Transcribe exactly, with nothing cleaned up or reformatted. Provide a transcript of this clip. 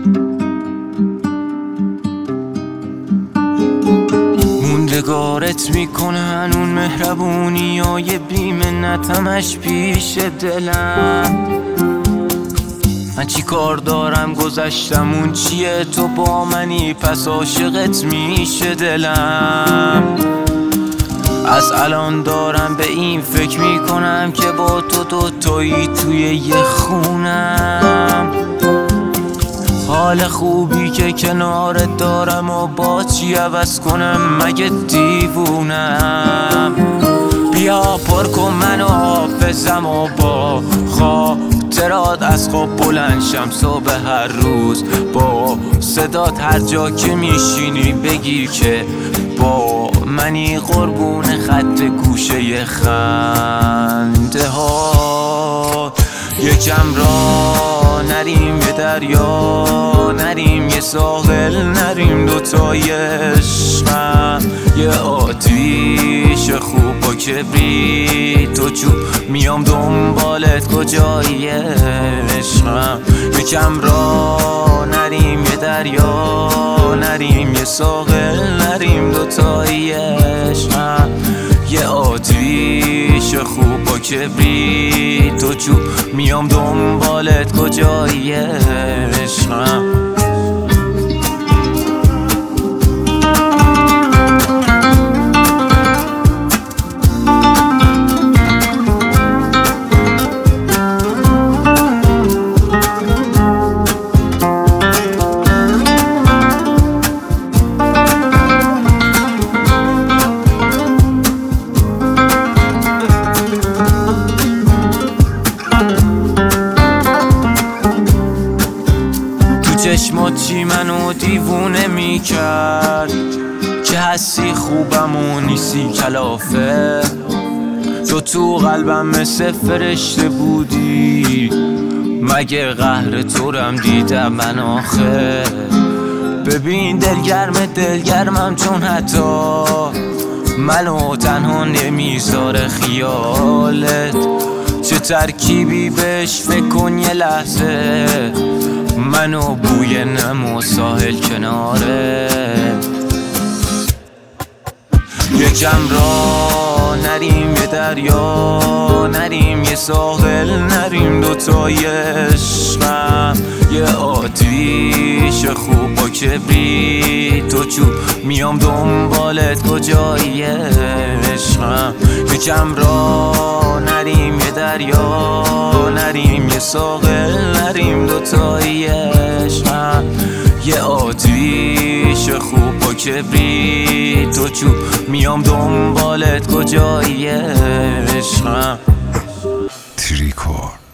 موندگارت میکنه هنون مهربونی های بی‌منتمش پیش دلم. من چی کار دارم گذشتم اون چیه، تو با منی پس عاشقت میشه دلم. از الان دارم به این فکر میکنم که با تو دوتایی توی یه خونم. حال خوبی که کنارت دارم و با چی عوض کنم، مگه دیوونم؟ بیا پر کن منو حافظم و با خاطرات از خواب بلند شم صبح هر روز. با صدات هر جا که میشینی بگی که با منی، قربون خط گوشه خنده ها. یکم را نریم یه دریا، نریم یه ساحل، نریم دوتای عشقم. یه آتیش خوب با کبریت و چوب، میام دنبالت کجایی عشقم. یکم را نریم یه دریا، نریم یه ساحل، نریم دوتای عشقم. یه آتیش خوب با کبریت و چوب، میام دنبالت کجایی عشقم. چشمات چی منو دیوونه میکرد که هستی خوبم و نیستی کلافه. تو تو قلبم مثل فرشته بودی، مگه قهر تورم دیدم من آخه. ببین دلگرم دلگرمم چون حتی منو تنها نمیذاره خیالت. چه ترکیبی بهش فکر کن یه لحظه، منو بوی نم و ساحل کناره. یکم را نریم یه دریا، نریم یه ساحل، نریم دوتای عشقم. یه آتیش خوب با کبریت و چوب، میام دنبالت کجایی عشقم. یکم را نریم یه دریا، نریم یه ساحل، نریم دوتای عشقم. یه آتیش خوب با کبریت و چوب، میام دنبالت کجایی عشقم. تریکور